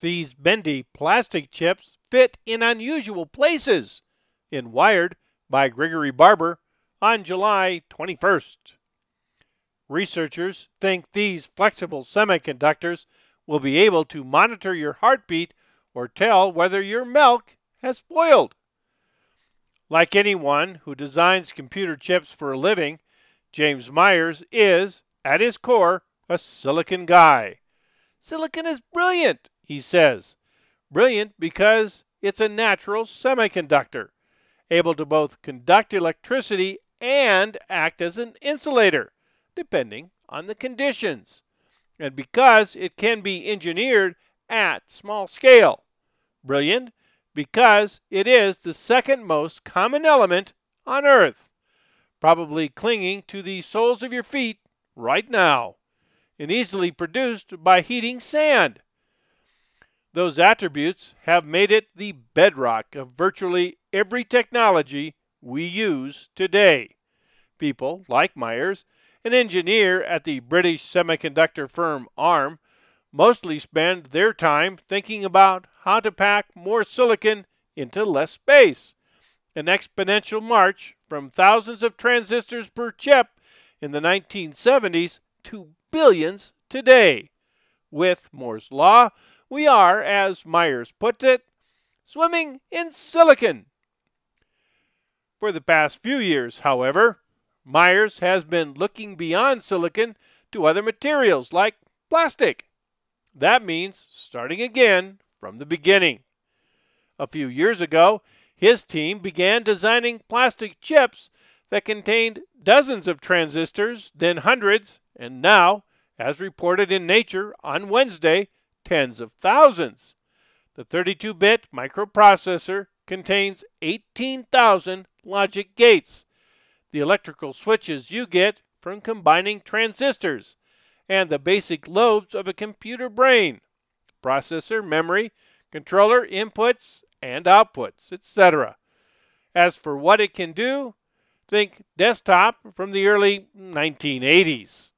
These bendy plastic chips fit in unusual places, in Wired by Gregory Barber on July 21st. Researchers think these flexible semiconductors will be able to monitor your heartbeat or tell whether your milk has spoiled. Like anyone who designs computer chips for a living, James Myers is, at his core, a silicon guy. Silicon is brilliant, he says. Brilliant because it's a natural semiconductor, able to both conduct electricity and act as an insulator, depending on the conditions, and because it can be engineered at small scale. Brilliant because it is the second most common element on Earth, probably clinging to the soles of your feet right now, and easily produced by heating sand. Those attributes have made it the bedrock of virtually every technology we use today. People like Myers, an engineer at the British semiconductor firm ARM, mostly spend their time thinking about how to pack more silicon into less space, an exponential march from thousands of transistors per chip in the 1970s to billions today. With Moore's Law, we are, as Myers puts it, swimming in silicon. For the past few years, however, Myers has been looking beyond silicon to other materials like plastic. That means starting again from the beginning. A few years ago, his team began designing plastic chips that contained dozens of transistors, then hundreds, and now, as reported in Nature on Wednesday, tens of thousands. The 32-bit microprocessor contains 18,000 logic gates, the electrical switches you get from combining transistors, and the basic lobes of a computer brain: processor, memory, controller, inputs and outputs, etc. As for what it can do, think desktop from the early 1980s.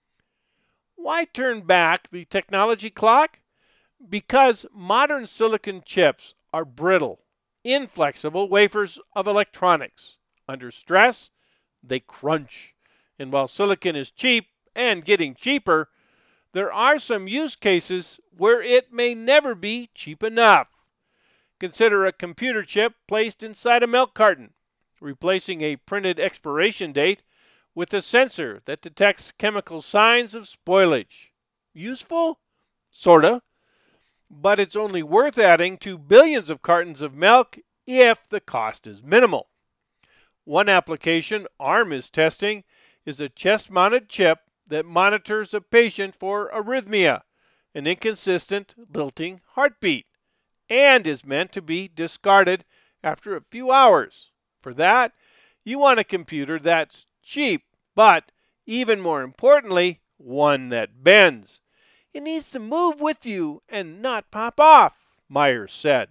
Why turn back the technology clock? Because modern silicon chips are brittle, inflexible wafers of electronics. Under stress, they crunch. And while silicon is cheap and getting cheaper, there are some use cases where it may never be cheap enough. Consider a computer chip placed inside a milk carton, replacing a printed expiration date with a sensor that detects chemical signs of spoilage. Useful? Sorta. But it's only worth adding to billions of cartons of milk if the cost is minimal. One application ARM is testing is a chest-mounted chip that monitors a patient for arrhythmia, an inconsistent, lilting heartbeat, and is meant to be discarded after a few hours. For that, you want a computer that's cheap, but, even more importantly, one that bends. It needs to move with you and not pop off, Myers said.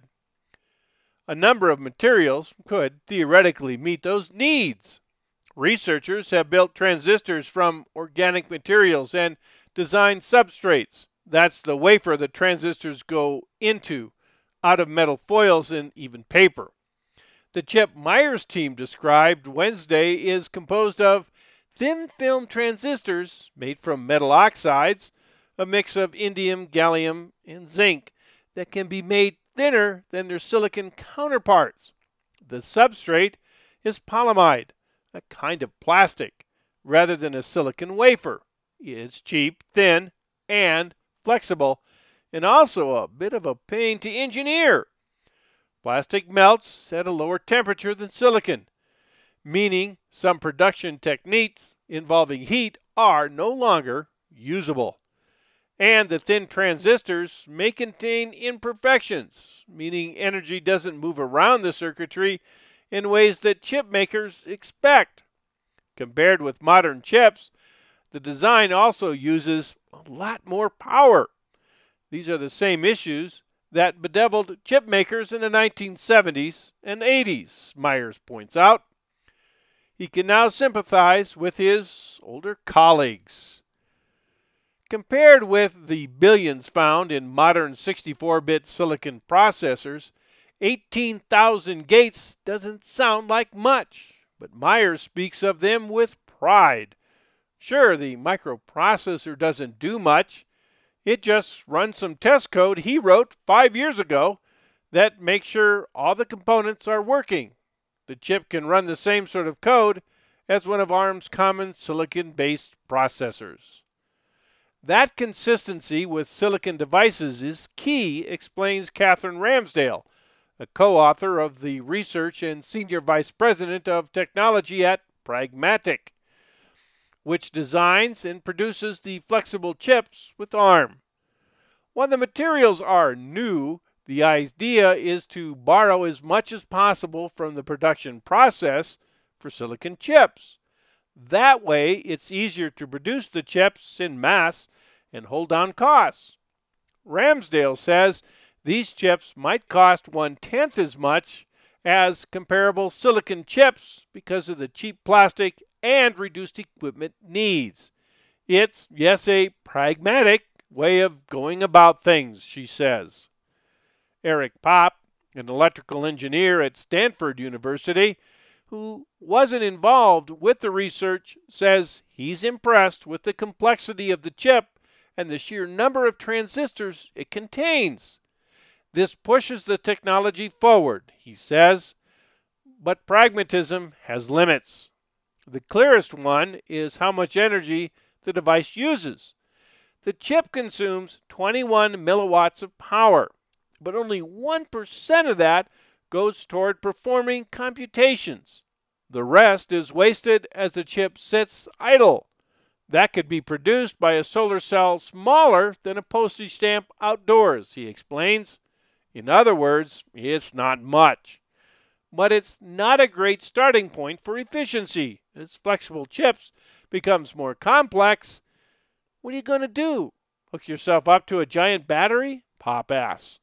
A number of materials could theoretically meet those needs. Researchers have built transistors from organic materials and designed substrates. That's the wafer the transistors go into, out of metal foils and even paper. The chip Myers' team described Wednesday is composed of thin film transistors made from metal oxides, a mix of indium, gallium, and zinc that can be made thinner than their silicon counterparts. The substrate is polyamide, a kind of plastic, rather than a silicon wafer. It's cheap, thin, and flexible, and also a bit of a pain to engineer. Plastic melts at a lower temperature than silicon, meaning some production techniques involving heat are no longer usable. And the thin transistors may contain imperfections, meaning energy doesn't move around the circuitry in ways that chip makers expect. Compared with modern chips, the design also uses a lot more power. These are the same issues that bedeviled chip makers in the 1970s and 80s, Myers points out. He can now sympathize with his older colleagues. Compared with the billions found in modern 64-bit silicon processors, 18,000 gates doesn't sound like much, but Myers speaks of them with pride. Sure, the microprocessor doesn't do much. It just runs some test code he wrote 5 years ago that makes sure all the components are working. The chip can run the same sort of code as one of ARM's common silicon-based processors. That consistency with silicon devices is key, explains Catherine Ramsdale, a co-author of the research and senior vice president of technology at Pragmatic, which designs and produces the flexible chips with ARM. While the materials are new, the idea is to borrow as much as possible from the production process for silicon chips. That way, it's easier to produce the chips in mass and hold down costs. Ramsdale says these chips might cost 1/10 as much as comparable silicon chips because of the cheap plastic and reduced equipment needs. It's, yes, a pragmatic way of going about things, she says. Eric Popp, an electrical engineer at Stanford University, who wasn't involved with the research, says he's impressed with the complexity of the chip and the sheer number of transistors it contains. This pushes the technology forward, he says, but pragmatism has limits. The clearest one is how much energy the device uses. The chip consumes 21 milliwatts of power, but only 1% of that goes toward performing computations. The rest is wasted as the chip sits idle. That could be produced by a solar cell smaller than a postage stamp outdoors, he explains. In other words, it's not much. But it's not a great starting point for efficiency. As flexible chips becomes more complex, what are you going to do? Hook yourself up to a giant battery? Popp asks.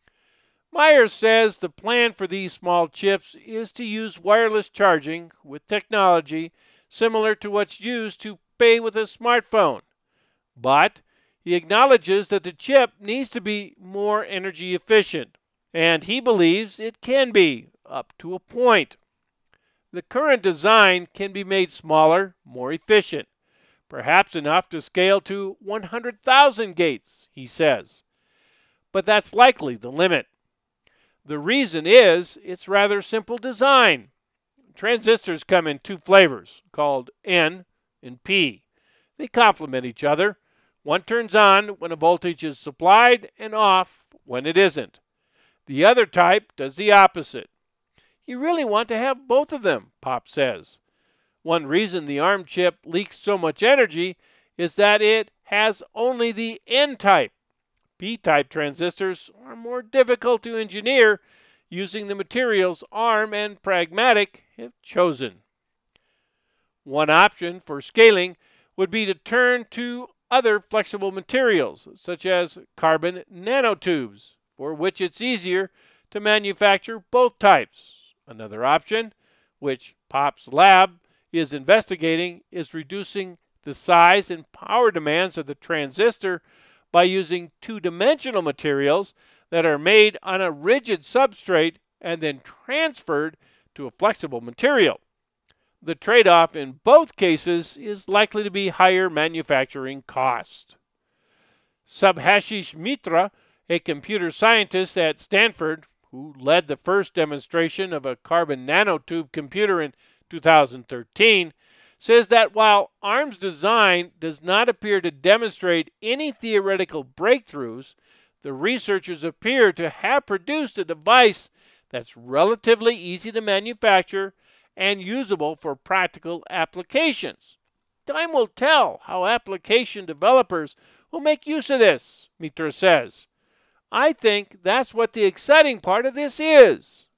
Myers says the plan for these small chips is to use wireless charging with technology similar to what's used to pay with a smartphone. But he acknowledges that the chip needs to be more energy efficient, and he believes it can be, up to a point. The current design can be made smaller, more efficient, perhaps enough to scale to 100,000 gates, he says. But that's likely the limit. The reason is it's rather simple design. Transistors come in two flavors, called N and P. They complement each other. One turns on when a voltage is supplied and off when it isn't. The other type does the opposite. You really want to have both of them, Popp says. One reason the ARM chip leaks so much energy is that it has only the N-type. P-type transistors are more difficult to engineer using the materials ARM and Pragmatic have chosen. One option for scaling would be to turn to other flexible materials, such as carbon nanotubes, for which it's easier to manufacture both types. Another option, which Popp's lab is investigating, is reducing the size and power demands of the transistor by using two-dimensional materials that are made on a rigid substrate and then transferred to a flexible material. The trade-off in both cases is likely to be higher manufacturing cost. Subhashish Mitra, a computer scientist at Stanford, who led the first demonstration of a carbon nanotube computer in 2013, says that while ARM's design does not appear to demonstrate any theoretical breakthroughs, the researchers appear to have produced a device that's relatively easy to manufacture and usable for practical applications. Time will tell how application developers will make use of this, Mitra says. I think that's what the exciting part of this is.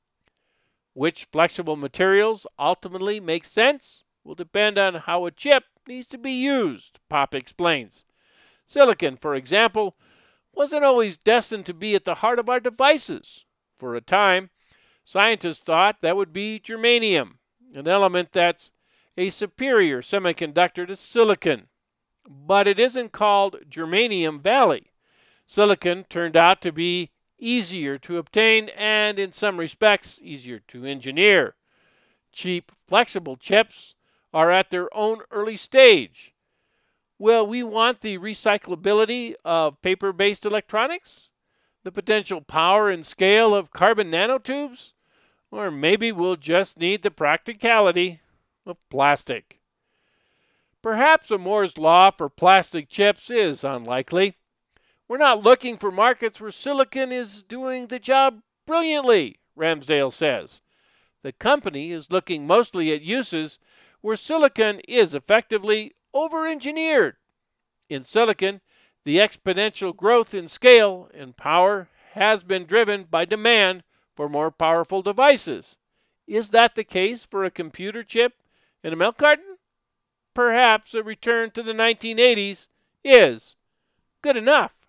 Which flexible materials ultimately make sense will depend on how a chip needs to be used, Popp explains. Silicon, for example, wasn't always destined to be at the heart of our devices. For a time, scientists thought that would be germanium, an element that's a superior semiconductor to silicon. but it isn't called Germanium Valley. Silicon turned out to be easier to obtain and, in some respects, easier to engineer. Cheap, flexible chips are at their own early stage. Will we want the recyclability of paper-based electronics? The potential power and scale of carbon nanotubes? Or maybe we'll just need the practicality of plastic. Perhaps a Moore's law for plastic chips is unlikely. We're not looking for markets where silicon is doing the job brilliantly, Ramsdale says. The company is looking mostly at uses where silicon is effectively over-engineered. In silicon, the exponential growth in scale and power has been driven by demand for more powerful devices. Is that the case for a computer chip in a milk carton? Perhaps a return to the 1980s is good enough.